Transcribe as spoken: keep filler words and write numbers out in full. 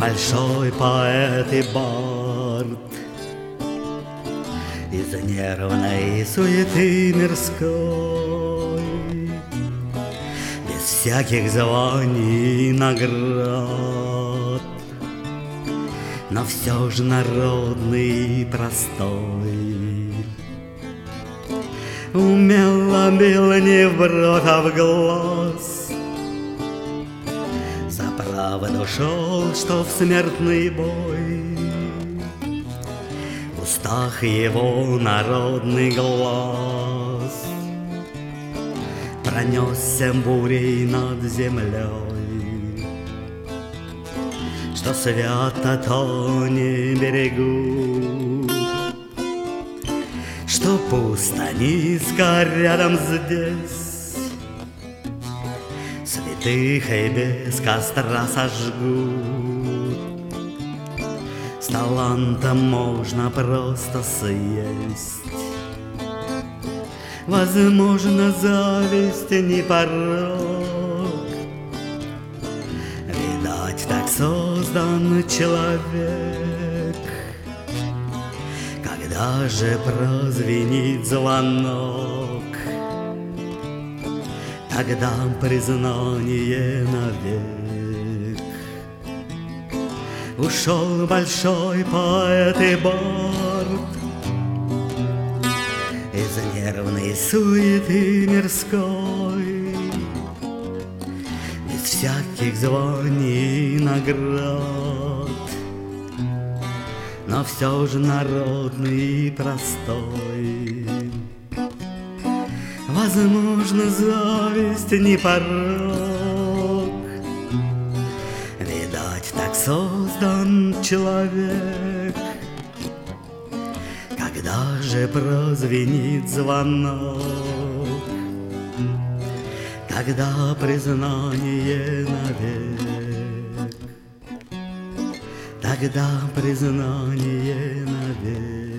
большой поэт и бард. Из нервной суеты мирской, без всяких званий и наград, но все же народный и простой. Умело бил не в бровь, а в глаз, за правду шел, что в смертный бой. В устах его народный глаз пронесся бурей над землей, что свято то не берегу, что пусто низко рядом здесь, святых и без костра сожгут. С талантом можно просто съесть, возможно, зависть не порок. Видать, так создан человек. Когда же прозвенит звонок, тогда признание навек. Ушел большой поэт и бард из нервной суеты мирской, без всяких званий и наград, но все же народный и простой. Возможно, зависть не порок. Видать, так создан человек. Когда же прозвенит звонок, тогда признание навек. Тогда признание навек.